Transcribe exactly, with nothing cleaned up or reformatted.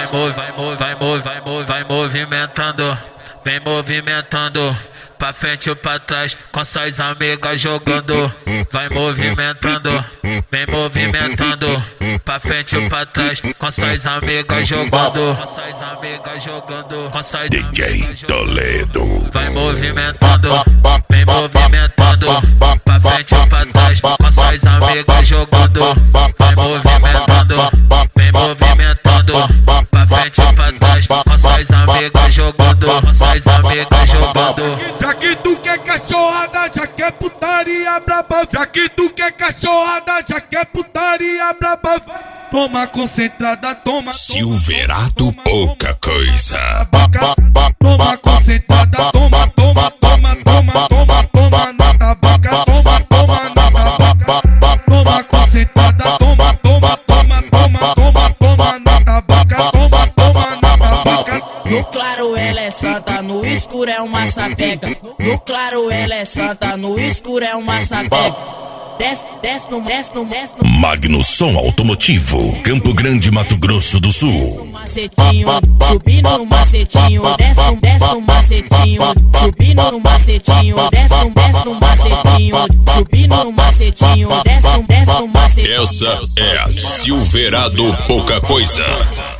vai, vai, vai, vai, vai, vai movimentando, vem movimentando, pra frente ou pra trás, com suas amigas jogando. Vai movimentando, vem movimentando, pra frente ou pra trás, com suas amigas jogando. Com suas amigas jogando, com suas D J Toledo. Vai movimentando, vem movimentando, pra frente ou pra trás, com suas amigas jogando. Vai movimentando, vem movimentando, pra frente ou pra trás, com suas amigas jogando. Com suas amigas jogando. Já que tu quer cachorrada, já quer putaria braba. Já que tu quer cachorrada, já quer putaria braba. Toma concentrada, toma. Silverato, pouca coisa. Toma concentrada, toma, toma, toma, toma, toma, toma na tabaca, toma, toma na tabaca. Toma concentrada, toma, toma, toma, toma, toma, toma na tabaca, toma, toma na tabaca. No claro ela é santa, no escuro é uma sapeca. No claro ela é santa, no escuro é uma sapeca. Desce, desce no, desce no, desce no. Magno Som Automotivo, Campo Grande, Mato Grosso do Sul. Macetinho, subindo no macetinho, desce no, desce no macetinho, subindo no macetinho, desce no, desce no macetinho, subindo no macetinho, desce no, desce no macetinho. Essa é a Silverado Pouca Coisa.